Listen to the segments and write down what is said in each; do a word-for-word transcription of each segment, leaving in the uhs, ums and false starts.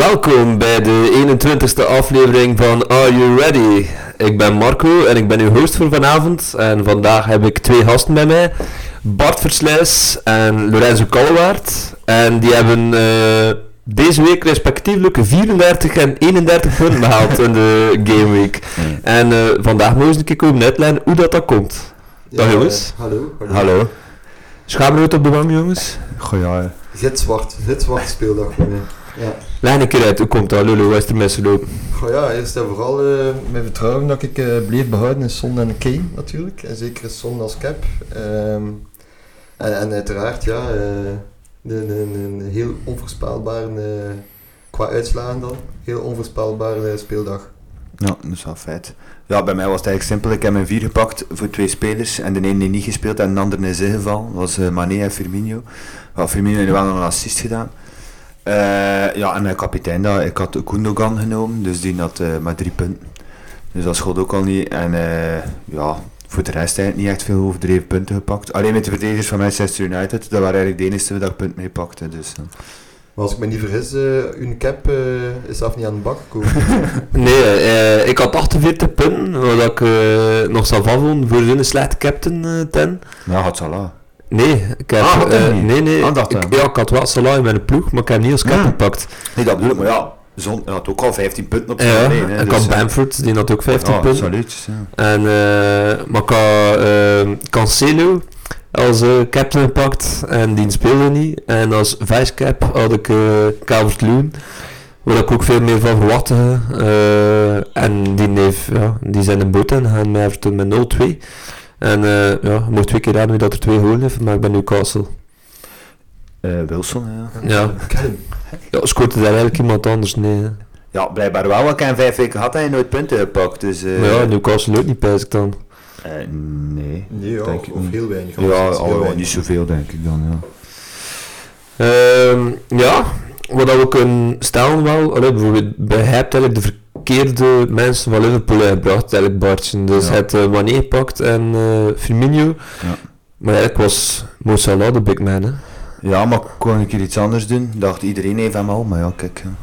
Welkom bij de eenentwintigste aflevering van Are You Ready? Ik ben Marco en ik ben uw host voor vanavond. En vandaag heb ik twee gasten bij mij. Bart Versluis en Lorenzo Kallewaard. En die hebben uh, deze week respectievelijk vierendertig en eenendertig punten behaald in de Game Week. Mm. En uh, vandaag mogen we een keer komen uitleggen hoe dat, dat komt. Ja, Dag jongens. Uh, hallo. Hallo. Hallo. Schaamrood op de wang jongens. Goh ja. Zit zwart. Zit zwart speeldag voor mij. Ja. Leg een keer uit, hoe komt dat? Lulu, wat is er misgelopen? Goh ja, eerst en vooral uh, mijn vertrouwen dat ik uh, bleef behouden in Son en Kane natuurlijk. En zeker Son als cap. Um, en, en uiteraard, ja, uh, een, een, een heel onvoorspelbare, uh, qua uitslagen dan, heel onvoorspelbare uh, speeldag. Ja, dat is wel feit. Ja, bij mij was het eigenlijk simpel. Ik heb mijn vier gepakt voor twee spelers en de ene die niet gespeeld en de andere is ingevallen. Dat was uh, Mané en Firmino. Well, Firmino heeft wel nog een assist gedaan. Uh, ja, en mijn kapitein, dat, ik had Gundogan genomen, dus die had uh, maar drie punten. Dus dat schot ook al niet. En uh, ja, voor de rest eigenlijk niet echt veel overdreven punten gepakt. Alleen met de verdedigers van Manchester United, dat waren eigenlijk de enige dat ik punten mee pakte. Dus, uh. Maar als ik me niet vergis, uh, uw cap uh, is af niet aan de bak gekomen. Nee, uh, ik had achtenveertig punten, wat ik uh, nog zou afvonden voor zo'n slechte captain uh, ten. Ja, had Salah. Nee, ik heb... Ah, uh, niet. nee, nee, Ah, ik, ja, ik had wel Salah in mijn ploeg, maar ik heb niet als cap Ja. gepakt. Nee, dat bedoel ik, maar ja, Zon had ook al vijftien punten op zijn Ja, alleen. en ik had Bamford, die had ook vijftien ja, punten. Salutjes, ja. En, uh, maar ik had uh, Cancelo als uh, captain gepakt en die speelde niet. En als vice-cap had ik uh, Calvert-Lewin, waar ik ook veel meer van verwachtte. Uh, en die, heeft, ja, die zijn een boot in gaan met Everton met nul twee. En uh, ja, je moet twee keer raden wie dat er twee golen heeft, maar ik ben Newcastle. Uh, Wilson, ja. Ja. Ja, scoort er daar eigenlijk iemand anders? Nee. Hè. Ja, blijkbaar wel, want ik heb vijf weken had hij nooit punten gepakt, dus... Uh, Maar ja, Newcastle ook niet, pijs ik dan. Uh, nee. Nee, ja, denk of, ik of niet. heel weinig. Ja, Of al heel wel weinig. niet zoveel denk ik dan, ja. Uh, ja, wat we kunnen stellen wel, allee, bijvoorbeeld, bij hij hebt eigenlijk de verkeerde mensen van Liverpool gebracht, eigenlijk Bartje. Dus Ja. hij heeft uh, Mané gepakt en uh, Firmino. Ja. Maar eigenlijk was Mo Salah de big man, hè. Ja, maar ik kon een keer iets anders doen. Dacht iedereen heeft hem al, maar ja, kijk. Ja.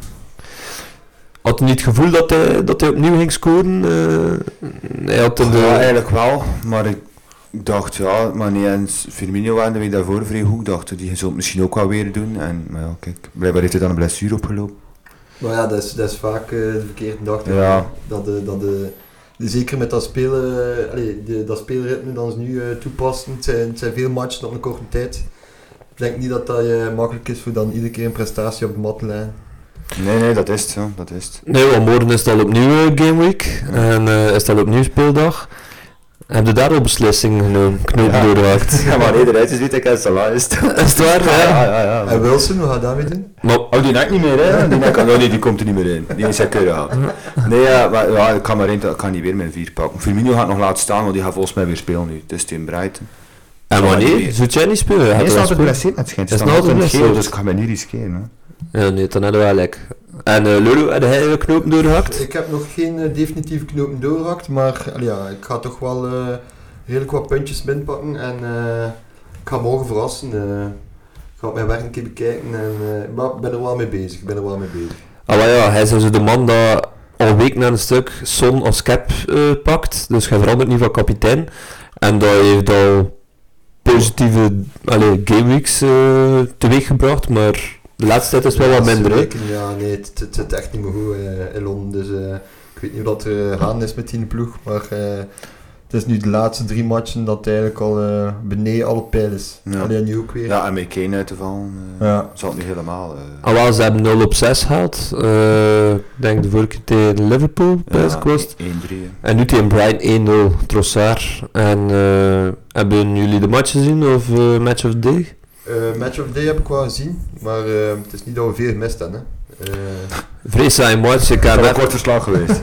Had hij niet het gevoel dat hij, dat hij opnieuw ging scoren? Uh, hij had in de... Ja, eigenlijk wel, maar ik dacht, ja, Mané en Firmino waren de week daarvoor vrij goed. Ik dacht, die zullen het misschien ook wel weer doen. En, maar ja, kijk, blijkbaar heeft hij dan een blessure opgelopen. Maar ja, dat is, dat is vaak uh, de verkeerde dag. Ja. Dat de, dat de, de, zeker met dat spelen, uh, allee, de, dat speelritme dat ze nu uh, toepassen. Het zijn, het zijn veel matchen op een korte tijd. Ik denk niet dat dat uh, makkelijk is voor dan iedere keer een prestatie op de mat te leggen. Nee, nee, dat is het, ja, dat is het. Nee, want morgen is het al opnieuw uh, Game Week. Ja. En uh, is het al opnieuw speeldag. Heb je daar al beslissingen genomen? Knopen Ja. doorgehakt. Ja, maar nee, eruit is weet ik uit Salah is. Is het waar? Ja, Ja. ja, ja. En Wilson, wat gaat daarmee doen? Maar, Oh, die nek niet meer, hè? Die nek, oh, nee, die komt er niet meer in. Die is zeker gehaald. Nee, ja, maar ja, ik kan maar één, ik kan niet weer mijn vier pakken. Firmino gaat nog laten staan, want die gaat volgens mij weer spelen nu. Het is tegen Brighton. en Zal hij niet wanneer? meer? Zou jij niet spelen? Hij Hij gaat is wel altijd spelen. geblesseerd, het schijnt. Hij is Het nou staat altijd altijd geel, geblesseerd. dus ik ga mij niet riskeren. Hè. Ja, nee, dan hebben we wel lekker. En uh, Lulu, heb jij je knopen doorgehakt? Ik heb nog geen uh, definitieve knopen doorgehakt, maar allee, ja, ik ga toch wel uh, redelijk wat puntjes minpakken en uh, ik ga morgen verrassen. Uh, ik ga op mijn werk een keer bekijken en uh, maar ik ben er wel mee bezig. Ik ben er wel mee bezig. Ah, maar ja, hij is dus de man dat al week na een stuk Son als cap uh, pakt. Dus hij verandert niet van kapitein. En dat heeft al positieve allee, gameweeks uh, teweeg gebracht, maar de laatste tijd is het wel wat minder. Hè? Weken, ja, nee, het, het, het zit echt niet meer goed uh, in Londen. Dus uh, ik weet niet wat er gaan is met die ploeg, maar uh, het is nu de laatste drie matchen dat het eigenlijk al uh, beneden alle pijl is. Ja. Alleen nu ook weer. Ja, en met Kane uit te vallen, uh, Ja. zal het niet helemaal... Uh, Ah, wel, ze hebben nul op zes gehaald. Uh, ik denk de vorige keer tegen Liverpool, ja, ja, was het. één drie. En nu tegen Brighton één nul, Trossard. En uh, hebben jullie de match gezien of uh, Match of the Day? Uh, match of the Day heb ik wel gezien, maar uh, het is niet dat we veel gemist hebben. Hè. Uh, Vrees saai match. Ik heb Dat is een even, kort verslag geweest.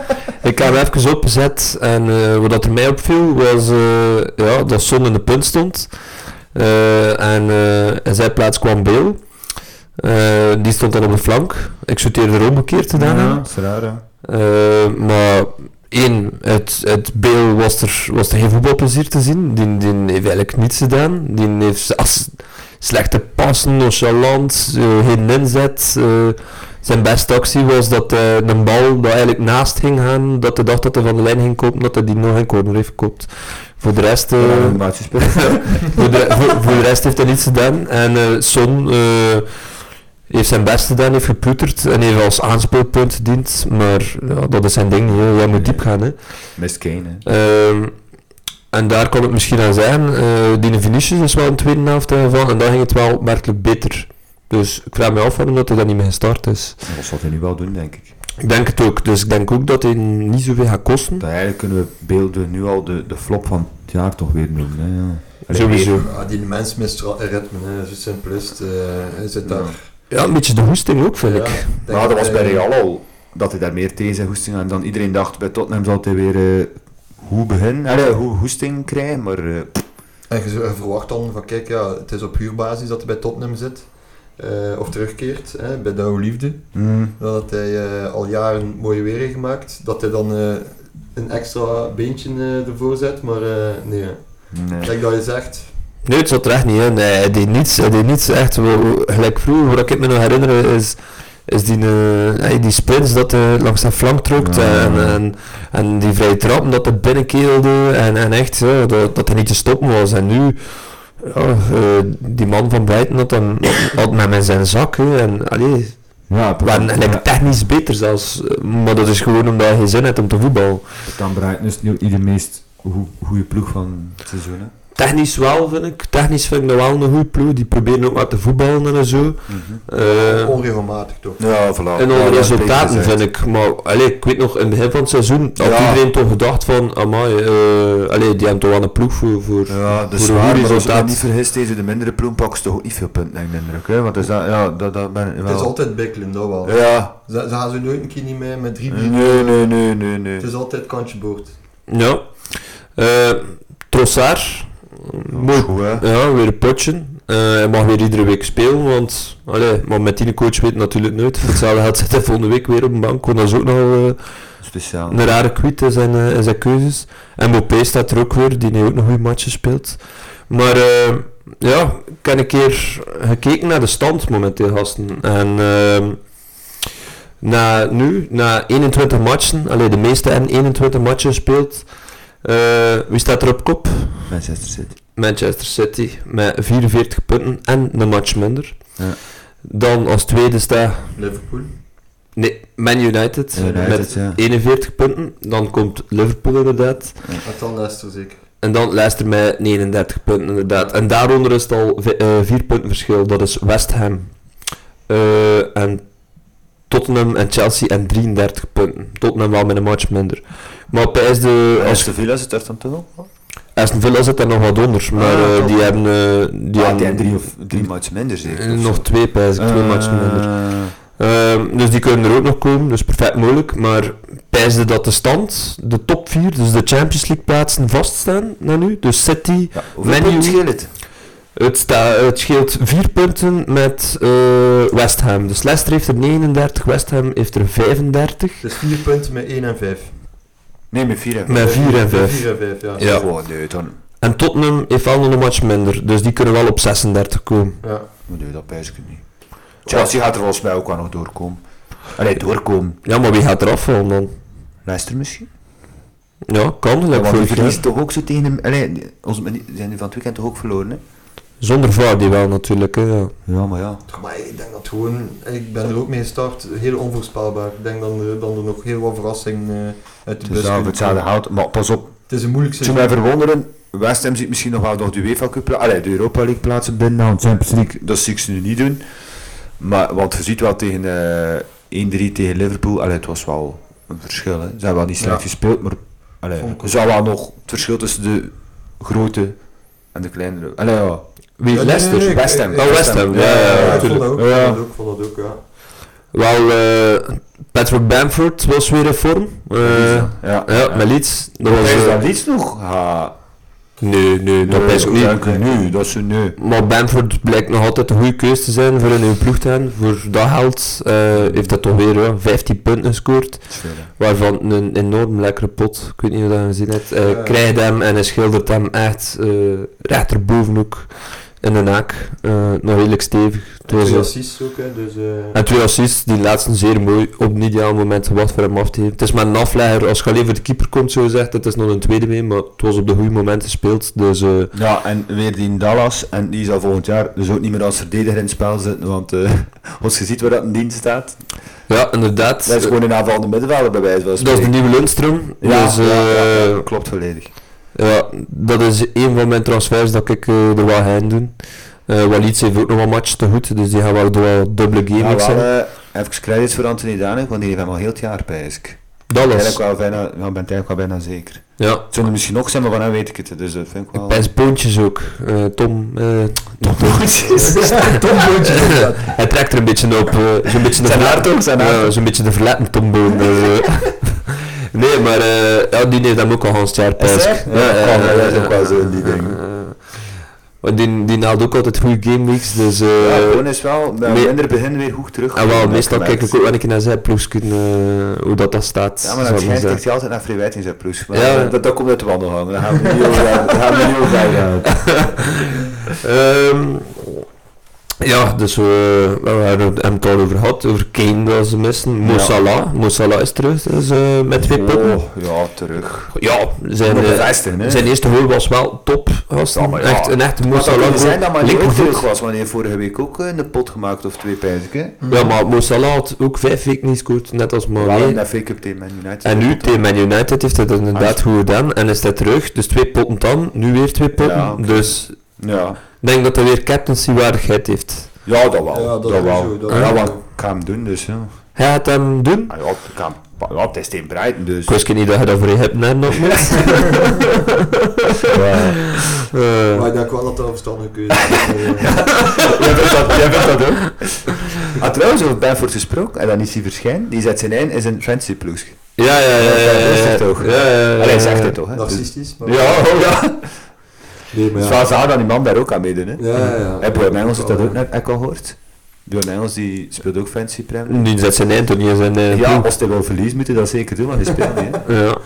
ik heb hem even opgezet en uh, wat er mij opviel was uh, ja, dat Son in de punt stond. Uh, en uh, in zijn plaats kwam Bale. Uh, die stond dan op de flank. Ik zou het eerder omgekeerd gedaan Ja, hebben. dat is raar, hè. Uh, maar één, uit, uit Bale was er, was er geen voetbalplezier te zien. Die, die heeft eigenlijk niets gedaan. Die heeft zelfs, slechte passen, nonchalant, uh, geen inzet. Uh, zijn beste actie was dat uh, een bal dat eigenlijk naast ging gaan, dat hij dacht dat hij van de lijn ging kopen, dat hij die nog in corner heeft gekoopt. Voor de rest... Uh, ja, voor, de, voor, voor de rest heeft hij niets gedaan. En uh, Son... Uh, heeft zijn best gedaan, heeft geploeterd en heeft als aanspeelpunt gediend, maar ja, dat is zijn ding niet, hè. Jij moet diep gaan. Hè. Mist Kane, hè. Uh, en daar kon het misschien aan zijn, uh, die Vinicius is wel een tweede helft van en dan ging het wel opmerkelijk beter. Dus ik vraag me af waarom dat hij dat niet meer gestart is. Dat zal hij nu wel doen, denk ik. Ik denk het ook, dus ik denk ook dat hij niet zoveel gaat kosten. Dat eigenlijk kunnen we beelden nu al de, de flop van het jaar toch weer noemen. Hè, ja. Allee, sowieso. Ja, die mens mist ritme, hè. Zo simpel is het. Uh, hij zit daar... Ja, een beetje de hoesting ook, vind ja, ik. Maar dat was bij Real al, dat hij daar meer tegen zijn hoesting had. En dan iedereen dacht, bij Tottenham zal hij weer uh, hoe beginnen, allee, hoe hoesting krijgen, maar... Uh, en je, je verwacht dan van, kijk, ja, het is op huurbasis dat hij bij Tottenham zit. Uh, of terugkeert, hè, bij de oude liefde. Mm. Dat hij uh, al jaren mooie weer heeft gemaakt. Dat hij dan uh, een extra beentje uh, ervoor zet, maar uh, nee. nee. Kijk dat je zegt... Nee, het zat er echt niet in. Nee, hij deed niets. Hij deed niets echt. Wel, gelijk vroeger, wat ik me nog herinner, is, is die, uh, die sprints dat hij langs zijn flank trok ja. en, en, en die vrije trappen dat hij binnenkeelde en, en echt ja, dat, dat hij niet te stoppen was. En nu, ja, uh, die man van Brighton had, dan, had hem in zijn zak. Hè, en allee, ja, waren gelijk technisch beter zelfs. Maar dat is gewoon omdat hij geen zin heeft om te voetballen. Dan Brighton is nu niet de meest goede ploeg van het seizoen, hè? Technisch wel, vind ik. Technisch vind ik dat wel een goede ploeg. Die proberen ook maar te voetballen en zo. Mm-hmm. Uh, Onregelmatig toch? Ja, voilà. En alle resultaten vind ik. Maar allee, ik weet nog, in het begin van het seizoen had ja. iedereen toch gedacht van, amai, uh, allee, die hebben toch wel een ploeg voor, voor, ja, voor een goede resultaat. Als je niet vergist, deze de mindere ploeg pakken ze toch ook niet veel punten, denk ik, minder. Hè? Want is dat, ja, dat, dat ben wel... Het is altijd bikkelen, dat wel. Ja. Ze, ze gaan ze nooit een keer niet mee met drie bier. Nee, nee, nee, nee, nee. Het is altijd kantje boord. Ja. Uh, Trossard. Mooi, goed, ja, weer een potje. Uh, hij mag weer iedere week spelen, want allee, maar met die coach weet natuurlijk nooit. Hetzelfde gaat zitten volgende week weer op de bank, want dat is ook nog uh, speciaal. Een rare kwiet in zijn, uh, in zijn keuzes. En Mbappé staat er ook weer, die nu ook nog goede matchen speelt. Maar uh, ja, ik heb een keer gekeken naar de stand momenteel, gasten. En uh, na nu, na eenentwintig matchen, allee, de meeste hebben eenentwintig matchen gespeeld. Uh, wie staat er op kop? Manchester City. Manchester City met vierenveertig punten en een match minder. Ja. Dan als tweede staat... Liverpool. Nee, Man United, United met ja. eenenveertig punten. Dan komt Liverpool inderdaad. Ja. En dan Leicester zeker. En dan Leicester met negenendertig punten inderdaad. En daaronder is het al v- uh, vier punten verschil. Dat is West Ham. Uh, en Tottenham en Chelsea en drieëndertig punten. Tottenham wel met een match minder. Maar op is de... Als de Villa zit er dan toch nog? Aston Villa zit er nog wat onder, maar ah, uh, die hebben... Uh, die ah, hebben die hebben drie, of, drie matchen minder zeker? Uh, nog twee pijs, uh, twee matchen minder. Uh, dus die kunnen er ook nog komen, dus perfect mogelijk. Maar pijsde dat de stand, de top vier, dus de Champions League plaatsen vaststaan naar nu. Dus City, ja, hoeveel punten scheelt het? Het, sta, het scheelt vier punten met uh, West Ham. Dus Leicester heeft er negenendertig, West Ham heeft er vijfendertig. Dus vier punten met één en vijf. Nee, met vier en vijf. Met vier en vijf. vier en vijf, ja. ja. Oh, nee, dan... En Tottenham heeft al nog een match minder, dus die kunnen wel op zesendertig komen. Ja. Nee, dat pijs ik niet. Chelsea gaat er volgens mij ook wel nog doorkomen. Allee, doorkomen. Ja, maar wie gaat er afvallen dan? Leicester misschien? Ja, kan. Ja, want die verliezen toch ook zo tegen hem... Allee, ons, die zijn nu van het weekend toch ook verloren, hè? Zonder Vardy wel natuurlijk, hè. Ja, ja maar ja. Toch, maar ik denk dat gewoon... Ik ben er ook mee gestart, heel onvoorspelbaar. Ik denk dat er, dat er nog heel wat verrassing uh, uit de bus komt. Hetzelfde houdt, maar pas op. Het is een moeilijk seizoen. Toen mij verwonderen, West Ham ziet misschien nog wel nog de UEFA Cup, allee, de Europa League plaatsen binnen, nou, Champions League, dat zie ik ze nu niet doen. Maar, want je ziet wel tegen uh, één drie tegen Liverpool, allee, het was wel een verschil, hè. Ze hebben wel niet slecht ja. gespeeld, maar allee, er zou wel nog het verschil tussen de grote en de kleinere, allee, ja. Wie? Ja, Leicester? Nee, nee, nee, West Ham. Ik, oh, West Ham. Ja, ja, ja, ja, ik vond dat ook, ja. vond dat ook, ja. Wel, uh, Patrick Bamford was weer in vorm. Uh, ja, ja, ja, ja, met Leeds. Dat was is dat Leeds nog? Ha. Nee, nee, dat nee, is ook niet. Nee, dat is een nee. Maar Bamford blijkt nog altijd een goede keuze te zijn voor een nieuwe ploeg te hebben. Voor dat geld uh, heeft hij toch weer ja, vijftien punten gescoord. Veel, waarvan een enorm lekkere pot, ik weet niet of je dat gezien hebt, uh, ja. krijgt hem en hij schildert hem echt uh, rechterboven ook. in de naak. Uh, nog redelijk stevig. Twee was, assists ook, hè, dus... Uh... En twee assists, die laatste zeer mooi, op een ideaal moment gewacht voor hem af te geven. Het is maar een aflegger, als je alleen voor de keeper komt, zo gezegd, het is nog een tweede mee, maar het was op de goede moment gespeeld, dus... Uh... Ja, en weer die in Dallas, en die zal volgend jaar dus ook niet meer als verdediger in het spel zitten, want uh, als je ziet waar dat in dienst staat... Ja, inderdaad. Dat is gewoon een aanvallende middenvelder bij wijze van spreken. Dat is de nieuwe Lundstrom. Ja, dus, ja, uh, ja, ja, klopt volledig. Ja, dat is een van mijn transfers dat ik uh, er wel heen doen. Uh, Walid heeft ook nog wel match te goed, dus die gaan wel door wel dubbele gameweeks ja, zijn. Uh, even credits voor Anthony Danek, want die heeft hem al heel het jaar bij is. Dallas. Ik ben eigenlijk wel bijna zeker. Ja. Het zou er misschien nog zijn, maar van hem weet ik het. Dus dat vind ik wel... Pijs Boontjes ook. Uh, Tom... Uh, Tom Boontjes. Tom Boontjes. Hij trekt er een beetje op. Uh, zo'n beetje de zijn hart ook, zijn hart. Ja, zo'n beetje de verletten Tom Boon. Dus, uh. Nee, maar uh, ja, die heeft hem ook al Hans jaar pijs. Ja, ja, ja, ja, dat is ook wel zo in die dingen. Uh, die, die haalt ook altijd goede gameweeks, dus... Uh, ja, gewoon is wel, bij een minder begin weer goed terug. En wel, meestal kijk ik ook wel een keer naar zijn ploegsken, uh, hoe dat, dat staat. Ja, maar dan schijnt kijkt hij altijd naar Free White in zijn ploeg. Maar ja. dat, dat komt uit de wandelgang, daar gaan we niet over daar gaan we niet over bijgaan. um, Ja, dus uh, we hebben het al over gehad, over Kane dat ze missen. Mo ja. Salah, Mo Salah is terug, dus, uh, met twee punten. Oh, ja, terug. Ja, zijn, uh, bevestigen, zijn eerste goal was wel top. Was ja, ja. echt, een echte Mo maar Salah. Het kan zijn dat maar niet ook terug was, want hij vorige week ook een pot gemaakt of twee pijzen. Mm. Ja, maar Mo Salah had ook vijf weken niet gescoord, net als Mané. Wel in de F A Cup tegen Man United. En nu tegen Man United heeft hij dat inderdaad goed gedaan en is hij terug. Dus twee potten dan, nu weer twee potten. Ja, okay. Dus ja. ik denk dat hij weer captaincy-waardigheid heeft. Ja, dat wel. Ja, dat, dat wel. Zo, dat ja, wat ik ga hem doen, dus ja. Hij gaat hem doen? Ah, ja, ik ga hem, ja, het is tegen Brighton, dus. Ik wist niet dat je dat voor je hebt, nee, nog niet. ja. uh. Maar ik denk wel dat dat een verstandige keuze is. Jij vindt dat, jij vindt dat ook? Ah, trouwens, over Benford gesproken, en dan is hij verschijnt, die zet zijn eind in zijn fancy ploeg. Ja, ja, ja. ja, ja, dat is het toch? Ja, ja, ja. Allee, zegt het toch, hè? Narcistisch. Maar ja, oh ja. Nee, maar ja. Zwaar zou dat die man daar ook aan meedoen, hè? Ja, ja, ja. Heb je Engels dat ook net al gehoord? Bjorn Engels die speelt ook fancy prem. Die zet zijn eind toch niet in zijn uh, ja, als hij wel verliest moet hij dat zeker doen, want hij speelt niet, hè? Ja.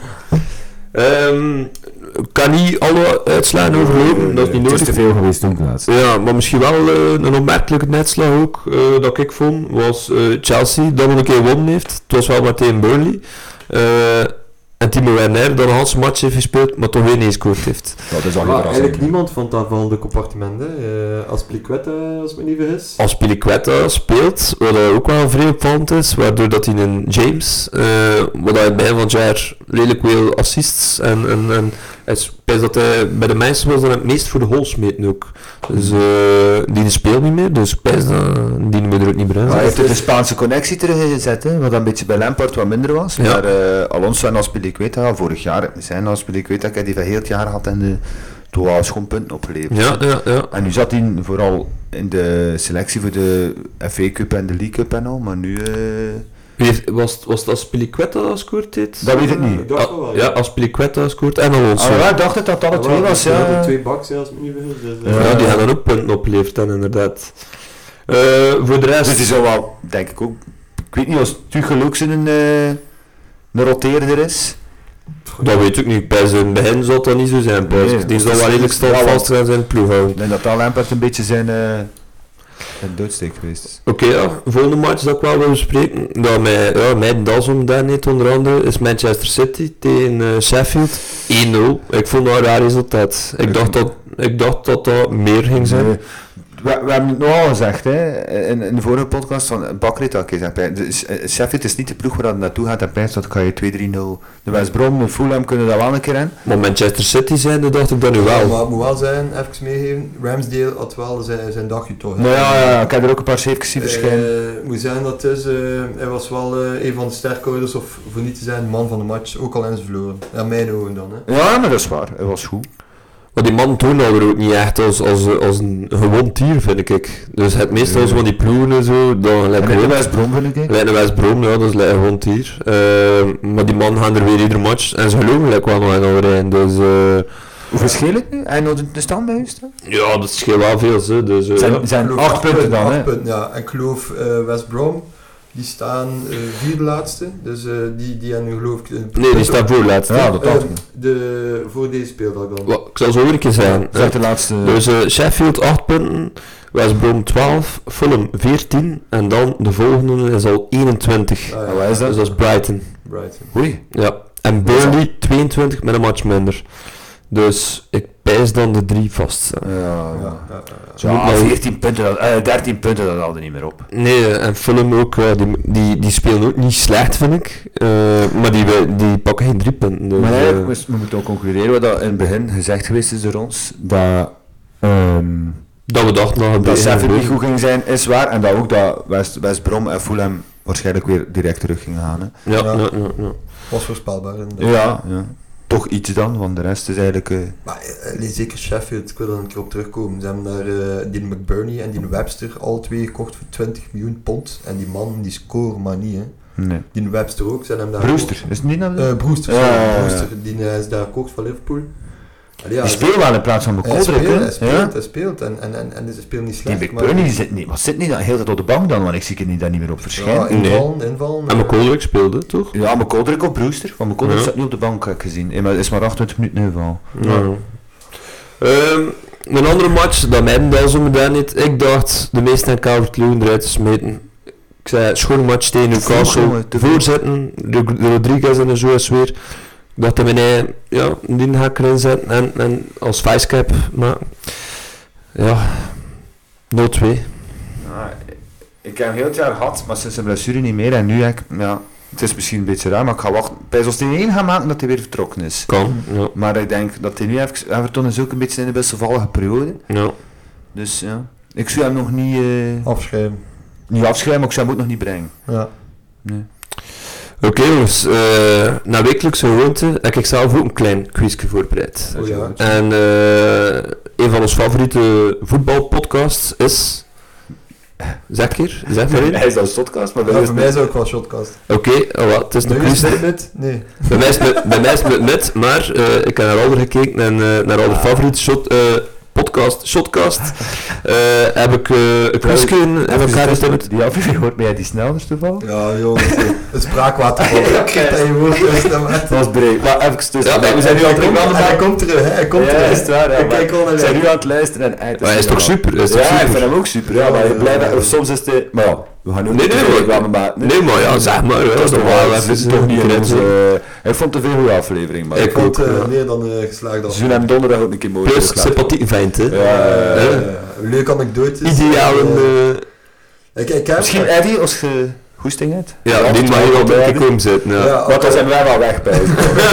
Um, kan niet alle uitslagen overlopen, uh, dat is niet nodig. Het is te veel geweest toen laatst. Ja, maar misschien wel uh, een opmerkelijke netslag ook, uh, dat ik vond, was uh, Chelsea, dat wel een keer gewonnen heeft. Het was wel meteen Burnley. Uh, En Timo Werner, dat een halve match heeft gespeeld, maar toch weer niet gescoord heeft. Dat is al maar eigenlijk niemand vond dat van de compartimenten. Uh, als Pliqueta, als het me niet vergis. Als Pliqueta speelt, wat ook wel vrij opvallend is, waardoor dat hij een James, uh, wat hij bij van het jaar redelijk veel assists en, en, en hij speelt dat hij bij de mensen was dan het meest voor de goals meten ook. Dus uh, die speelt niet meer, dus pijs dat die moet er ook niet bij. Hij heeft de Spaanse connectie teruggezet, hè, wat een beetje bij Lampard wat minder was. Ja. Maar uh, Alonso en Azpilicueta, vorig jaar zijn Azpilicueta, ik heb die van heel het jaar gehad en de toen was gewoon punten opgeleverd. Ja, ja, ja. En nu zat hij vooral in de selectie voor de F A Cup en de League Cup en al, maar nu... Uh, Heeft, was, was het Azpilicueta dat scoort dit? Dat weet ik niet. Ja, wel, ja, Azpilicueta scoort en Alonso. Ah, ik dacht het dat dat alle twee was, ja. Ja, twee baks, ja, als ik me niet vergis. Dus, ja, ja, die gaan dan ook punten opleverd dan inderdaad. Uh, voor de rest... Dus die zou wel, denk ik ook... Ik weet niet als Tuchel ook een, uh, een roteerder is. Dat weet ik niet. Bij zijn begin zal dat niet zo zijn. Nee, die zal wel redelijk standvast gaan zijn ploeg houden. Ik denk dat dat Lampard een beetje zijn... Uh, een doodsteek geweest. Oké, okay, ja. Volgende match dat ik wel wil bespreken, dat mij, ja, mij Dalsom daar niet onder andere, is Manchester City tegen uh, Sheffield één nul. Ik vond dat een raar resultaat. Ik dacht dat, ik dacht dat dat meer ging zijn. Nee. We, we hebben het nogal gezegd, hè, in, in de vorige podcast van Bakrit al gezegd. Sheffield is niet de ploeg waar dat naartoe gaat en pijst dat ga je twee drie nul. De West Brom en Fulham kunnen dat wel een keer in. Maar Manchester City zijn, dat dacht ik dat nu wel. Ja, maar het moet wel zijn, even meegeven, Ramsdale had wel zijn, zijn dagje toch. Nou ja, ja, ik heb er ook een paar cijfers zien verschijnen. Het uh, moet zijn dat is, uh, hij was wel uh, een van de sterkhouders, of voor niet te zijn, de man van de match, ook al in zijn verloren. Ja, mijn ogen dan. Hè. Ja, maar dat is waar, hij was goed. Maar die man toonde er ook niet echt als, als, als een gewoon tier, vind ik. Dus het meestal ja. Van die ploegen en zo, dan lijkt een West Brom, vind ik. Lijkt een West Brom, ja, dat is een gewoon tier. Uh, maar die man gaan er weer iedere match en ze geloven lijkt wel nog in overeind. Dus, uh, hoeveel scheelt het nu? Hij nog de stand bij is? Ja, dat scheelt wel veel. Zo, dus, uh, zijn ja. zijn acht, acht punten dan, acht hè? Punten, ja. En ik geloof uh, West Brom, die staan uh, vierde laatste, dus uh, die, die hebben nu geloof ik... Uh, nee, die staan voor laatste. Ja, dat uh, de, voor deze speeldag dan. Wat, ik zal zo weer een keer zeggen. Zeg de laatste... Dus uh, Sheffield acht punten, West Brom twaalf, Fulham veertien en dan de volgende is al eenentwintig. Ah, ja. Wat is dat? Dus dat is Brighton. Brighton. Oei. Ja. En Burnley tweeëntwintig met een match minder. Dus ik pijs dan de drie vast. Ja, Ja, ja. ja, Zo, Moet ah, nou- veertien punten, dat, uh, dertien punten, dat haalde niet meer op. Nee, en Fulham ook, uh, die, die, die spelen ook niet slecht vind ik. Uh, maar die, die pakken geen drie punten. Dus, Maar eigenlijk, uh, we, we moeten ook concluderen wat dat in het begin gezegd geweest is door ons, dat, um, dat we dachten dat het dat beter Sheffield ging niet goed ging zijn, is waar. En dat ook dat West, West Brom en Fulham waarschijnlijk weer direct terug gingen gaan. Hè. Ja, Ja. ja, ja, ja. was voorspelbaar. inderdaad. Ja, ja. Toch iets dan, want de rest is eigenlijk... Uh, Maar eh, nee, zeker Sheffield, ik wil er een keer op terugkomen. Ze hebben daar uh, die McBurney en die Webster alle twee gekocht voor twintig miljoen pond. En die man die scoren maar niet, hè. nee. Die Webster ook, ze hebben hem daar Brewster, gekocht. is het niet naar de... Eh, Brewster, Ja, sorry, ja, ja, ja. Brewster, die uh, is daar gekocht van Liverpool. Allee, ja, die ze- speelt wel in plaats van hij McColdrick, speelt, hè? hij speelt, Ja. hij speelt en, en, en, en ze speelt niet Die slecht. McBurney die zit niet, wat zit niet de hele tijd op de bank dan, want ik zie er niet, daar niet meer op Ja, verschijnen. invallen, invallen. En McColdrick speelde, toch? Ja, McColdrick op Brewster, want McColdrick Ja. zat niet op de bank, heb ik gezien. Eh, maar het is maar achtentwintig minuten inval. Ja. Um, een andere match, dat mij wel zo meteen niet. Ik dacht de meeste en Calvert-Lewin eruit te smeten. Ik zei, schone match tegen Te vroeg, Newcastle, jongen, te vroeg. voorzetten, Rod- Rodriguez en zo is weer. Ik dacht dat mijn ja, die ga ik erin zetten en, en als vicecap, maar ja, nul twee. Ja, ik heb hem heel het jaar gehad, maar sinds zijn blessure niet meer. En nu heb ik, ja, het is misschien een beetje raar, maar ik ga wachten. Bij zoals hij één gaat maken dat hij weer vertrokken is. Kan, ja. Maar ik denk dat hij nu even, Everton is ook een beetje in de wisselvallige periode. ja. Dus ja, ik zou hem nog niet, uh, Afschrijven. niet afschrijven, maar ik zou hem ook nog niet brengen. Ja. Nee. Oké jongens, uh, na wekelijkse gewoonte heb ik zelf ook een klein quizje voorbereid. Oh, ja. En uh, een van onze favoriete voetbalpodcasts is... Zeg een keer, zeg maar in. Hij is dat podcast, maar bij Ja, mij voor is mij het is het ook wel shotcast. Oké, okay, oh, het is een Nu is quiz. dit net? Nee. Bij mij is het bij mij is het net, maar uh, ik heb naar Alder gekeken en uh, naar Alder favoriete shot, uh, podcast, shotcast. Uh, heb ik uh, een quizje in elkaar gestemd. Die aflevering hoort mij die sneller toevallig. Ja, jongens, het spraakwaterval. Ik krijg dat je woord is dan met. Dat was breed. Maar even tussen. Ja, we we zijn nu aan het Hij komt- Hij komt terug, hè. Hij komt ja, terug. is het waar, ja, Ik maar kijk wel naar we zijn jou. nu aan het luisteren en... Maar hij is toch super? Hij is toch ja, ik super? vind hem ook super. Ja, maar je blijft... Of soms is het... Maar ja, we gaan nu Nee, nee, maar- maar... Nee, maar ja, zeg maar. Dat is toch wel even... even toch niet in een onze... Ik vond het een veel goede aflevering, maar... Ik Ik vond ook, uh, ja. meer dan uh, geslaagd af. Ze zullen hem donderdag ook een keer mooi Plus teruglaten. sympathiek vent, hè. Ja, Uh, ja. leuke anekdotes. Ideaal een... Uh, Uh, ik, ik heb... Misschien Eddie, als je goesting hebt. ja, die mag hier wel een keer komen zitten. Ja. Ja, Want dan zijn wij wel weg bij.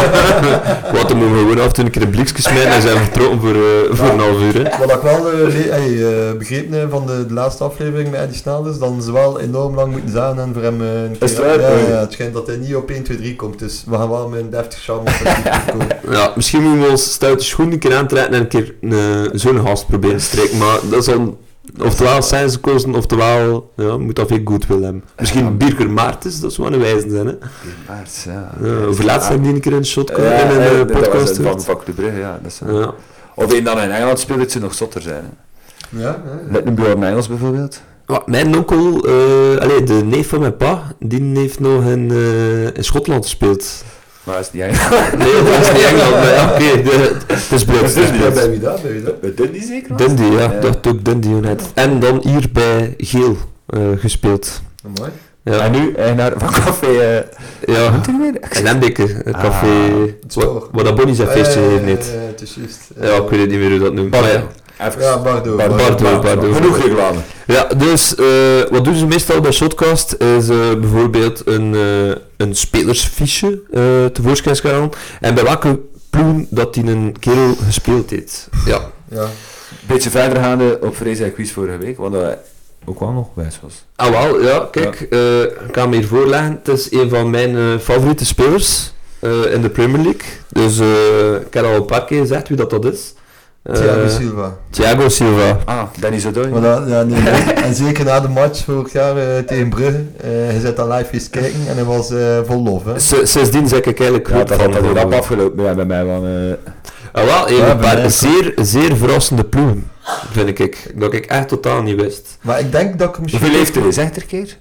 Wat, dan moeten we gewoon af en toe een keer een blikje smijten en zijn we vertrokken voor, uh, voor een half uur. Hè. Wat ik wel uh, le- hey, uh, begrepen uh, van de, de laatste aflevering met Eddie Snel is, dan ze wel enorm lang moeten zagen en voor hem uh, een keer... Is het waar? ja, Oei. ja, het schijnt dat hij niet op één, twee, drie komt, dus we gaan wel met een deftig charme komen. Ja, misschien moeten we ons stoute schoen een keer aantrekken en een keer uh, zo'n gast proberen te strijken, maar dat zal oftewel zijn ze kozen, oftewel ja, moet dat veel goed willen hebben. Misschien Ja. Birker Maartens, dat zou een wijze zijn. Hè. Maart, ja. Ja, over laatst zijn die een keer een shot Ja, in een ja, uh, dat was podcast. een van gehoord. Van de Brugge, ja. Dat is, uh, Ja. Of een dan in Engeland speelt, het zou nog zotter zijn. Hè. Ja, ja. Let een Bjorn Engels bijvoorbeeld. Wat, mijn onkel, uh, allee, de neef van mijn pa, die heeft nog in, uh, in Schotland gespeeld. Maar dat is niet Engeland. Nee, dat is niet Engeland, maar ja, oké, okay, het is Brits. het is Ja, Brits. bij wie dat? Bij wie dat? Bij Dundee zeker? was? Dundee, ja, Ja. dat ook Dundee United. En dan hier bij Geel uh, gespeeld. Mooi. Ja, En nu eigenaar van café... Uh, ja. Moet er weer? En Embeke, een Ah, café, het wat, spoor. wat dat Bonnie zijn feestje heeft niet. Eh, het is juist. Ja, ik weet het niet meer hoe dat noemt. Maar ja. Even. Ja, Bardo. Bardo, Bardo, Bardo. Bardo. Genoeg reclame. Ja, dus uh, wat doen ze meestal bij Shotcast is uh, bijvoorbeeld een, uh, een spelersfiche uh, tevoorschijn halen en bij welke ploeg dat die een kerel gespeeld heeft. Ja. Ja. Beetje verder gaande op Vrees en Quiz vorige week, wat dat ook wel nog wijs was. Ah wel, ja, kijk, uh, ik ga hem hier voorleggen. Het is een van mijn uh, favoriete spelers uh, in de Premier League. Dus uh, ik heb al een paar keer gezegd wie dat, dat is. Uh, Thiago Silva. Thiago Silva. Ah, Danny Zodoy. Maar dat, ja, nee, nee. En zeker na de match vorig jaar uh, tegen Brugge. Uh, hij zit dan live eens kijken en hij was uh, vol lof. Hè. S- Sindsdien zeg ik eigenlijk Ja, goed dat van. had er van- rap afgelopen ja, bij mij. Van, uh, Ah, wel, even Ja, een bij paar mij ook. zeer, zeer verrassende ploegen, vind ik. Dat ik echt totaal niet wist. Maar ik denk dat ik hem misschien... hoeveel heeft hij? Zeg er een keer.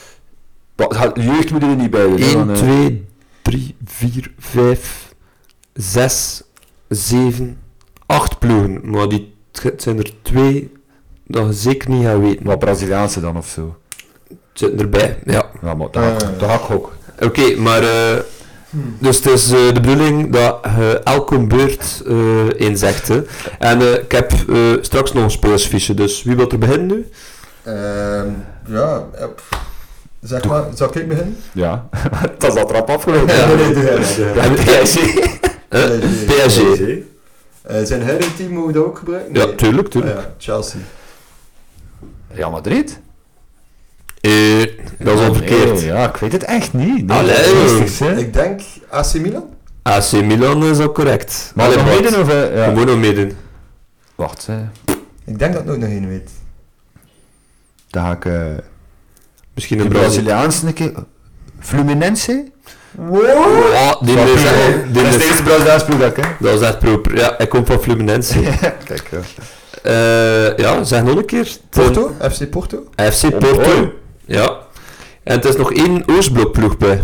Wat, gaat- jeugd moeten er niet bij doen. hè, één, want, uh, twee, drie, vier, vijf, zes, zeven, acht ploegen. Maar die, het zijn er twee dat je zeker niet gaat weten. Wat Braziliaanse dan of zo? Het zit erbij, ja. Ja, maar dat, Eh. dat ga ik ook. Oké, okay, maar... Uh, dus het is uh, de bedoeling dat je uh, elke beurt uh, één zegt. Hè. En uh, ik heb uh, straks nog een spelersfiche, dus wie wil er beginnen nu? Uh, ja, uh, zeg maar, zal ik beginnen? Ja, dat is al trap afgelopen. Ja. Nee, nee, nee, nee, nee. P S G. uh, P S G. Uh, zijn huidige team mogen we dat ook gebruiken? Nee. Nee. Ja, tuurlijk, tuurlijk. Ah, ja, Chelsea. Real Madrid? Uh, dat is al verkeerd. Nee, ja, ik weet het echt niet. Nee, Allee, lastig, Ik denk A C Milan? A C Milan is ook correct. Maar nog meedoen of... Uh, ja. Gewoon nog meedoen. Wacht, hè. Ik denk dat ik nooit nog één weet. Dan ga ik... Uh, Misschien een een Braziliaanse een keer... Fluminense? Wow! Oh, die is echt... Dat is de eerste Braziliaanse ploeg, hè? Dat is echt proper. Ja, hij komt van Fluminense. Kijk, ja. Uh, ja, zeg nog een keer. Porto? F C Porto? F C Porto. Oh, oh. Ja. En het is nog één Oostblokploeg bij.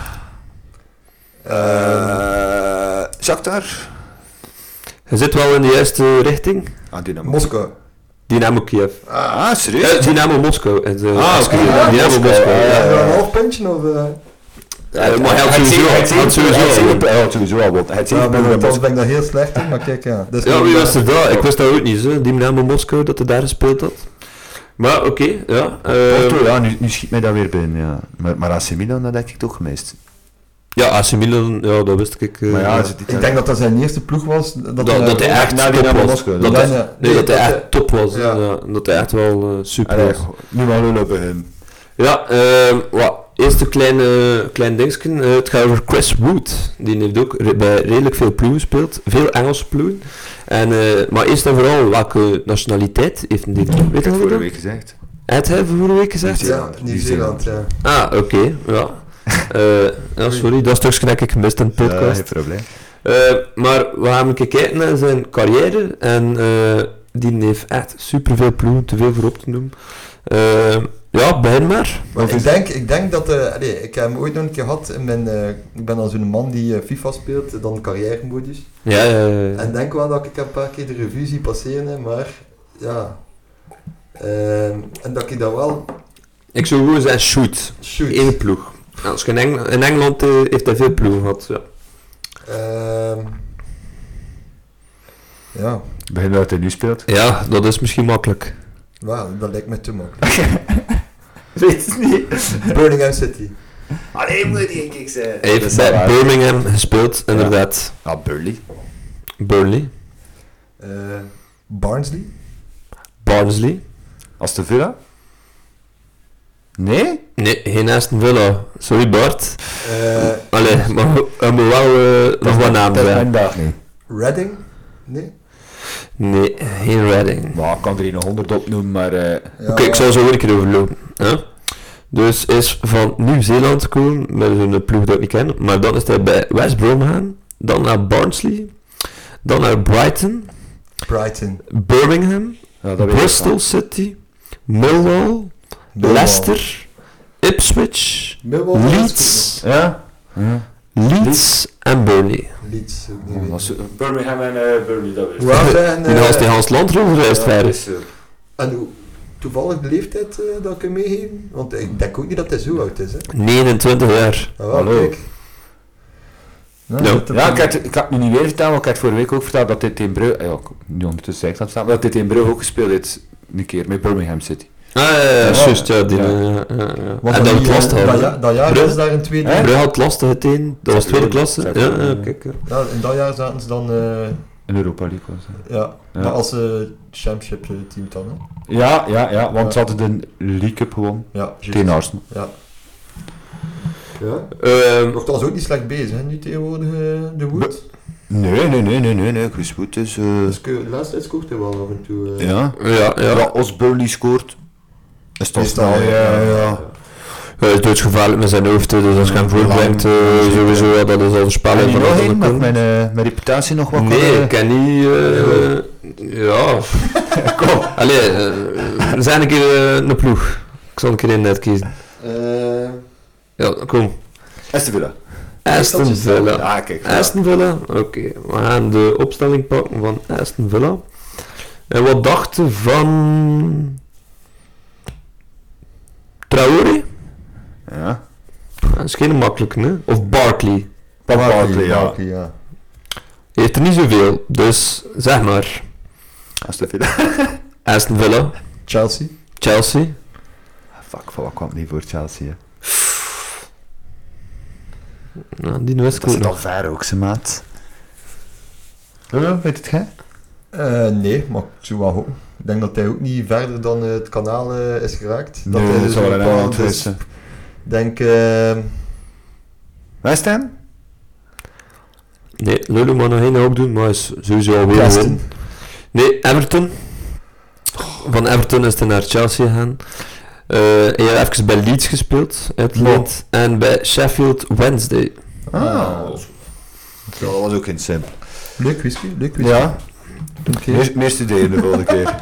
Uh, Shakhtar? Je zit wel in de juiste richting. Ah, Dynamo. Moskou. Dynamo Kiev. Ah, ah serieus? Uh, Dynamo Moskou. En, uh, ah, oké. ja, Dynamo Moskou. Moskou. Ja, Ja. ja. Een half puntje of... Uh... Ja, uh, maar hij had sowieso al. Hij had sowieso al wat. Hij had Ja, maar dan ben ik daar heel slecht in, maar kijk, ja. Dat ja, wie wist er dat? Ik wist dat ook niet, zo. Dynamo Moskou, dat hij daar gespeeld had. Maar oké, okay, ja. Uh, Porto, ja, nu, nu schiet mij dat weer binnen, ja. Maar, maar A C Milan, dat heb ik toch gemist. Ja, A C Milan, ja, dat wist ik. Uh, maar ja, ja. Ik denk dat dat zijn eerste ploeg was. Dat, dat, dat, dat hij echt na top was. Moskou, dat dat hij, nee, nee, dat hij echt top was. Ja. Ja, dat hij echt wel uh, super Allee, was. Nu maar lullen begin. Ja, uh, wat, eerste kleine, klein dingetje. Uh, het gaat over Chris Wood. Die heeft ook re- bij redelijk veel ploegen gespeeld. Veel Engelse ploegen. En, uh, maar eerst en vooral, welke nationaliteit heeft hij? Weet je dat? Vorige dat? week gezegd. Het heeft hij vorige week gezegd? Ja, Nieuw-Zeeland, ja. Ah, oké, okay, ja. Uh, ja. Sorry, dat stukje heb ik gemist in de podcast. Ja, geen probleem. Uh, maar we gaan een keer kijken naar zijn carrière. En uh, die heeft echt superveel ploegen, te veel voor op te noemen. Uh, ja, begin maar. maar ik, denk, ik denk dat... Uh, allez, ik heb hem ooit nog een keer gehad. In mijn, uh, ik ben al zo'n man die uh, FIFA speelt, dan carrière-modus. Ja, ja, ja. En ik denk wel dat ik een paar keer de revue zie passeren, hè, maar... Ja... Uh, en dat ik dat wel... Ik zou gewoon zeggen shoot. Shoot. Eén ploeg. Als je in, Engl- in Engeland uh, heeft hij veel ploegen gehad. Ja. Uh, ja. Begin dat hij nu speelt? Ja, dat is misschien makkelijk. Wauw, dat lijkt me te makkelijk. Weet het niet. Birmingham City. Allee, moet je denk ik zeggen. Hij heeft bij Birmingham gespeeld, inderdaad. Ja, ah, Burnley. Burnley. Uh, Barnsley. Barnsley. Aston Villa? Nee? Nee, geen Aston Villa. Sorry Bart. Uh, Allee, maar hij moet wel uh, nog wat naam zijn. zijn. Dat is mijn dag niet. Reading? Nee? Nee, geen Reading. Maar ik kan er hier nog honderd opnoemen, maar... Uh... Ja, Oké, okay, ik zal zo een keer overlopen. Huh? Dus is van Nieuw-Zeeland gekomen, met een ploeg dat ik niet ken. Maar dan is hij bij West Brom gaan. Dan naar Barnsley. Dan naar Brighton. Brighton. Birmingham. Ja, dat Bristol City. Millwall. Millwall. Leicester. Ipswich. Millwall. Leeds. Ja? Ja. Leeds en Burnley. Leeds. ook niet Oh, weten. dat is Birmingham en uh, Burnley, dat weet Hoe oud zijn... Die gast die Hans Landrover reist verder. En hoe... Toevallig de leeftijd uh, dat ik hem meegeven? Want ik denk ook niet dat hij zo oud is, hè. negenentwintig jaar. Ah, Hallo. kijk. Nou, Ja. dat- dat- Ja, ik had, ik had het nu niet weer verteld, maar ik had vorige week ook verteld dat dit in Brugge... Ja, ik nu ondertussen zeg ik dat staan, maar dat dit in Brugge ook gespeeld heeft, een keer, met Birmingham City. Ah, ja, ja, ja, juist, ja. Die, Ja. ja, ja, ja. Want En dat die, het lastig eh, dat, hadden. ja, dat jaar Brugge? is daar een tweede... Hè? Brugge had lastig meteen. Dat was tweede klasse. Zeg, Ja, eh, ja, kijk. ja. Ja, in dat jaar zaten ze dan... Uh, In Europa League was het. ja, Ja. maar als uh, championship uh, team dan, hè. Ja, ja, ja, want Ja. ze hadden de League Cup gewonnen Ja, juist. tegen Arsenal. Ja. Ja. Ehm, Nogthans ook niet slecht bezig, hè, nu tegenwoordig, uh, de Wood. Nee, nee, nee, nee, nee, nee, Chris Wood is... Uh, Dus de laatste tijd scoort hij wel af en toe. Uh, ja. ja, ja. Ja, als Burnley scoort, is het al Is dat, snel, ja, ja. Ja, hij is doodsgevaarlijk met zijn hoofd, hè, dus als je hem Ja, voorbrengt, uh, lang, sowieso, ja, dat is al voorspelling En van nog dat één, dat met komt. mijn, uh, mijn reputatie nog wat Nee, kan, ik ken niet... Uh, ja. Kom. Allee, uh, er zijn een keer uh, een ploeg. Ik zal een keer in net kiezen. Uh, Ja, kom. Aston Villa. Aston Villa. Ja, kijk. Aston Villa, oké. Okay. We gaan de opstelling pakken van Aston Villa. En wat dachten van... Traoré? Ja. Dat is geen makkelijke, hè? Of Barkley. Barkley, ja. Barkley, ja. Hij heeft er niet zoveel, dus zeg maar. Aston Villa. Aston Villa, Chelsea. Chelsea. Fuck, van wat kwam niet voor Chelsea, hè? Nou, die wist ik Dat ook is al nog. ver ook, zijn maat. Lolo, weet het jij? Uh, nee, maar ik zou wel hopen. Ik denk dat hij ook niet verder dan uh, het kanaal uh, is geraakt. Dat Nee, hij dat dus zou wel ook een wel- Engeland dus geweest zijn. Ik denk... Uh, West Ham? Nee, Lulu mag nog één hoop doen, maar is sowieso alweer Preston. gewonnen. Nee, Everton. Van Everton is hij naar Chelsea gegaan. Uh, hij heeft even bij Leeds gespeeld, uitgeleend. En bij Sheffield Wednesday. Ah. Dat was ook geen sim. leuk whisky, leuk whisky. Ja. Oké. Meer, meer studeren de volgende keer.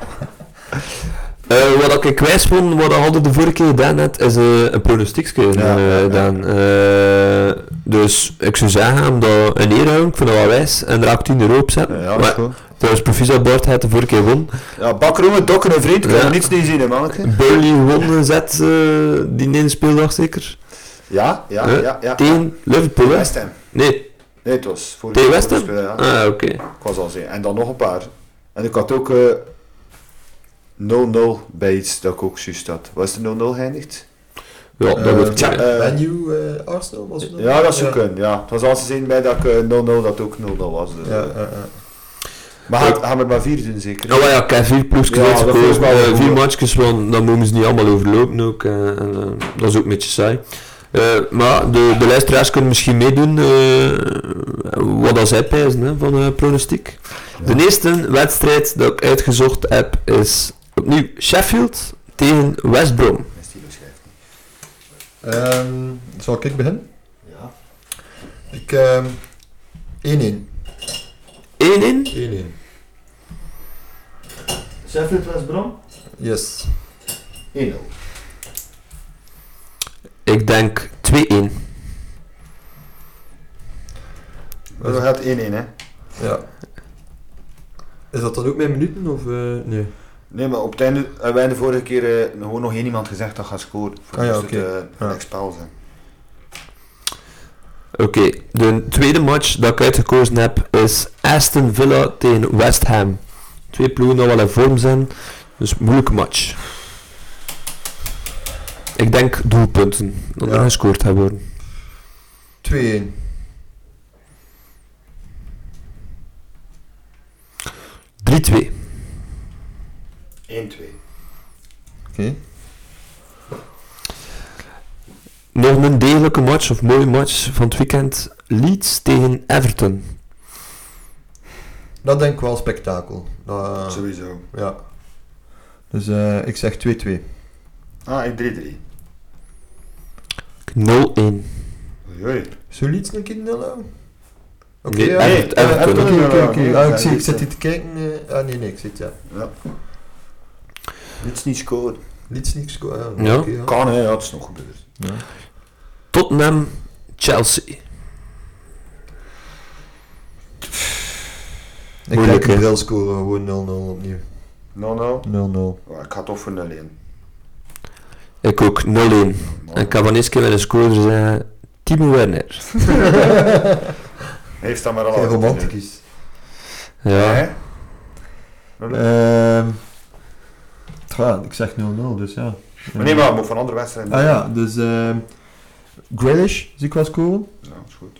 Uh, wat ik wijs vond, wat we hadden de vorige keer gedaan net, is uh, een pronostiekje uh, Ja, ja, ja. gedaan. Uh, dus ik zou zeggen, dat een eer houden, ik vind dat wel wijs, en er ook tien euro op zetten. Ja, dat is maar, goed. trouwens, Proficiat Bart had de vorige keer won. Ja, Bakkeroen, Dokken en Vriend, kan Ja. je niets niet zien, hè, manneke? Burnley gewonnen zet uh, die ene speeldag zeker. Ja, ja, Huh? ja. ja. Tegen Liverpool, hè? West Ham. Nee, Nee, het was voor tegen voor West de Ham? speler, ja. Ah, oké. Ik was al zien. En dan nog een paar. En ik had ook eh, nul nul bij iets dat ik ook juist had. Was het nul nul geëindigd? Ja, dat Eh, wordt ja, ja, eh, Man U, uh, Arsenal was het dan? Ja, dat zou kunnen, ja. Het was al te zien bij dat ik eh, nul nul dat ook nul nul was. Dus, Ja, eh. ja, ja. Maar gaan gaan we er maar vier doen, zeker? Nou ja, ik heb vier ploegjes Ja, dat uitgekozen, is wel eh, goed. vier matchjes, want dan mogen ze niet allemaal overlopen ook. eh, en, eh, dat is ook een beetje saai. Eh, maar de, de luisteraars kunnen misschien meedoen eh, wat als zij pijzen hè, van uh, pronostiek. Ja. De eerste wedstrijd dat ik uitgezocht heb is opnieuw Sheffield tegen West Brom. Um, zal ik beginnen? Ja. Ik, um, één-één. één-één. één-één. Sheffield West Brom? Yes. één nul. Ik denk twee-één. We gaan één-één, hè? Ja. Is dat dan ook mijn minuten of uh, nee? Nee, maar op het einde hebben wij de vorige keer uh, gewoon nog één iemand gezegd dat gaat scoren. Voor Ah ja, moest oké. het uh, Ja. gelijk spel zijn. Oké, okay, de tweede match dat ik uitgekozen heb is Aston Villa tegen West Ham. Twee ploegen die wel in vorm zijn, dus moeilijke match. Ik denk doelpunten, dat er Ja. gescoord gaat worden. twee-één. drie-twee. één twee. Oké. Okay. Nog een degelijke match, of mooie match van het weekend. Leeds tegen Everton. Dat denk ik wel spektakel. Dat, Sowieso. ja. Dus uh, ik zeg twee-twee. Ah, ik drie drie. nul-één. Oei. Zullen we iets een keer nul houden? Oké, Nee, ja. Everton- Eh, Everton. Oké, oké, oké. Ja, Ah, ik ja, zie- ik ja. zit hier te kijken. Uh, ah nee, nee, ik zit ja. Ja. Niets niet scoren. Niets, niks. Uh, Ja. okay, ja. Kan, hè, ja, het is nog gebeurd. Ja. Tottenham, Chelsea. Ik Moeilijk, denk een hè? bril scoren, gewoon nul nul opnieuw. nul nul. nul nul. Oh, ik ga toch voor nul één. Ik ook, nul-één. En ik ga van eerst keer met een scorer zeggen, Timo Werner. Heeft dat maar al Geen altijd romantisch. Ja. Hè? Ehm ja, ik zeg nul nul, dus ja. Maar nee, maar we moeten van andere wedstrijden. Ah ja, dus ehm Grealish zie ik wel scoren. Ja, is goed.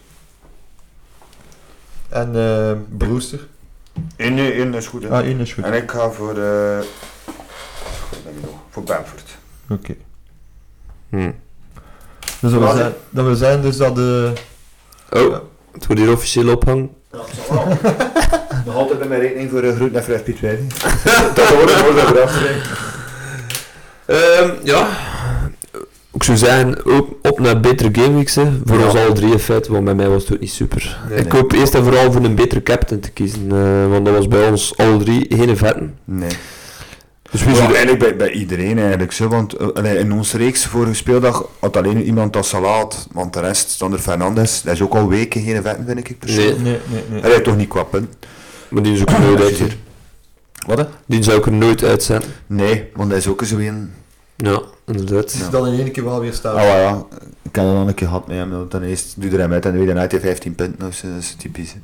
En ehm Brewster. één één is goed, hè. Ah, één is goed. En ik ga voor, eh wat heb je nog? Voor Bamford. Oké. Hm. Dus dat wil, Wat? zijn, dat wil zijn dus dat de... Oh, het wordt hier officieel ophangen. Ja, dat zal wel. Nog altijd bij mijn rekening voor uh, groet naar Fred Piet Weiding. Dat hoort er mooi bij Ehm, ja, ik zou zeggen, ook op naar betere gameweeks, hè. Voor Ja. ons alle drie in feite, want bij mij was het ook niet super. Nee, ik nee. hoop eerst en vooral voor een betere captain te kiezen, eh, want dat was bij ons alle drie geen vetten. Nee. Dus wie Ja, zou de- eigenlijk bij, bij iedereen eigenlijk zo, want uh, allee, in onze reeks vorige speeldag had alleen iemand als Salaat, want de rest, Sander Fernandes, dat is ook al weken geen vetten, vind ik persoonlijk. Nee, Nee, nee, nee. Allee, toch niet qua punt. maar die zou ik er nooit uitzetten. Wat hè? Die zou ik er nooit uitzetten. Nee, want dat is ook zo een... Ja, inderdaad. Het is dan in één keer wel weer staan. Ah ja, ja, ik heb dat al een keer gehad met hem, want dan eerst doe je er hem uit en dan weet hij vijftien punten of zo, dat is typisch. Hè.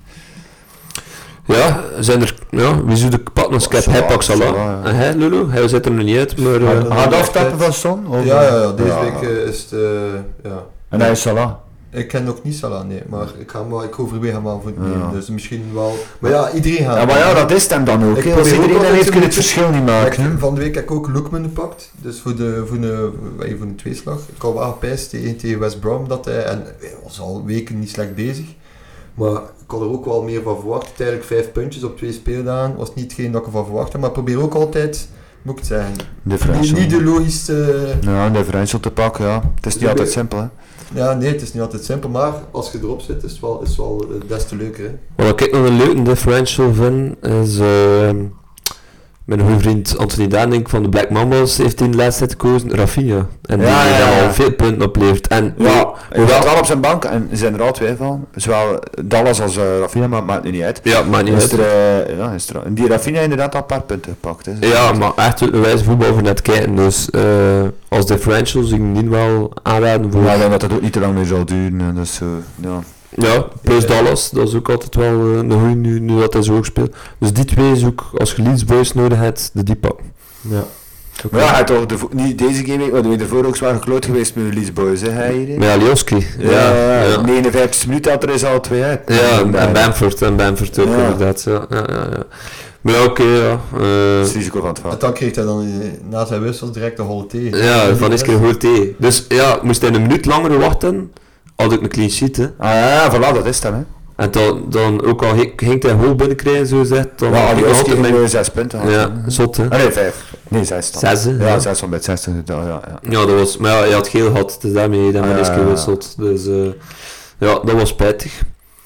Ja, zijn er... Ja, wie zou de pad als cap? Salah, Hij pakt Salah. Salah, ja. En hij, Lulu? Hij zit er nog niet uit, maar... Ja, eh, dan- Gaat aftappen van Son? Of- Ja, ja, ja, deze Ja. week eh, is het, eh, ja. En hij is Salah. Ik ken nog niet Salah, nee, maar ik, ga hem wel, ik overweeg hem wel voor het nemen, Ja. dus misschien wel... Maar ja, iedereen gaat. Ja, maar ja, dat is het hem dan ook. Ik hè. Als probeer ook iedereen dan altijd heeft, kun je zo'n het verschil niet maken. hè. Ik- Van de week heb ik ook Lookman gepakt, dus voor de, voor de, voor de tweeslag. Ik had wel gepijst tegen, tegen West Brom dat hij, en hij was al weken niet slecht bezig. Maar ik had er ook wel meer van verwacht. Uiteindelijk vijf puntjes op twee speeldagen was niet hetgeen dat ik ervan verwachtte, maar ik probeer ook altijd, moet ik het zeggen, niet, Differential. niet de logische... Ja, een differential te pakken, ja. Het is niet altijd simpel, hè. Ja, nee, het is niet altijd simpel, maar als je erop zit is het wel, is het wel eh, des te leuker. Hè. Wat ik nog een leuke differential vind, is... eh, mijn goede vriend Anthony Danink van de Black Mambas heeft in de laatste tijd gekozen, Rafinha. En die Ja, ja, daar ja. al veel punten oplevert. En Ja, hij hoewel... zat wel op zijn bank en er zijn er al twee van. Zowel Dallas als uh, Rafinha, maar het maakt nu niet uit. Ja, maar niet Is uit. er, uh, ja, is er, en die Rafinha heeft inderdaad al een paar punten gepakt. Hè. Ja, maar echt een wijze voetbal voor net kijken. Dus eh, als differential zou ik niet wel aanraden voor... Maar ik denk dat het ook niet te lang meer zal duren. hè. Dus, uh, ja. Ja, plus Ja. Dallas, dat is ook altijd wel eh, een goeie nu, nu dat hij zo ook speelt. Dus die twee is ook, als je Leeds Boys nodig hebt, de die pakken. Ja. Maar ja, hij toch de, vo- niet deze game, maar de week ervoor ook zwaar gekloot geweest met de Leeds Boys, hè, hij hier. Met Alioski. Ja, ja, ja. negenenvijftigste minuut had er is al twee uit. Ja, en, daar- en Bamford, en Bamford ook Ja. inderdaad. Ja, ja, ja, ja. Maar ja, oké, ja. Dat eh, is het risico van het En veld. dan kreeg hij dan eh, na zijn wissel direct een holle tegen. ja, van eens keer hoort hij. Dus ja, moest hij een minuut langer wachten, had ik een clean sheet, hè. Ah ja, ja, voilà, dat is het dan, hè. En dan, dan ook al ging ging hij hol binnenkrijgen, zo gezegd, dan Ja, had ik die nog was altijd tegen mijn... uh, zes punten gehad. Ja, hè. zot, hè. Ah, nee, vijf. Nee, zes dan. Zes, hè, Ja, ja. zes van bij het zestig. Ja, ja, ja. Ja, dat was, maar ja, hij had geel gehad, dus daarmee heeft hij Ah, maar eens ja, keer ja, ja. gewisseld. Dus eh, ja, dat was spijtig.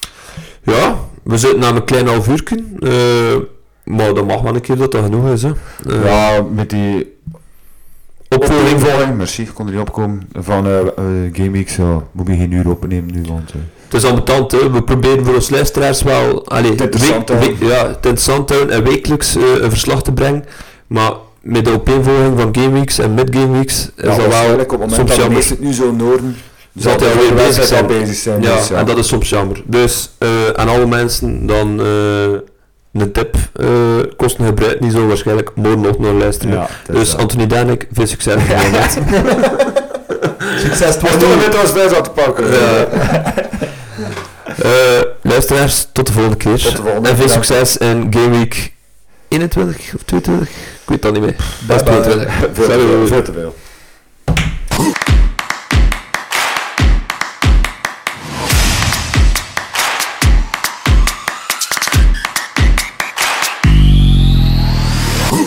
Ja, we zitten na een klein half uurtje, eh, maar dat mag wel een keer dat dat genoeg is. Hè. Eh, Ja, met die opvolging van... opvolging, merci, ik kon er niet opkomen, van uh, uh, Game Week, zo, moet je geen uur opnemen nu, want... Uh, Het is ambetant, hè. We proberen voor ons luisteraars wel allee, Het interessant week- houden. week- ja, het interessant te houden en wekelijks eh, een verslag te brengen, maar met de opeenvolging van Game Weeks en mid-Game Weeks is ja, dat wel waarschijnlijk op het moment soms dat de jammer. meesten het nu zo noorden, Zal zal hij de alweer hele bezig wedstrijd zijn. al bezig zijn. Ja, dus, ja. en dat is soms jammer. Dus eh, aan alle mensen dan eh, een tip, uh, kosten gebruikt niet zo waarschijnlijk morgen nog naar luisteren. Ja, dat is Dus wel. Anthony Danik, veel succes met het moment. Succes, Hij is toch net als wij aan te pakken. Ja. Eh, luisteraars, tot de volgende keer. Tot de volgende, en veel bedankt. succes in Game Week eenentwintig of tweeëntwintig? Ik weet dat niet meer. Best Bye bye. tweeëntwintig. Veel te Salut. veel, veel te veel.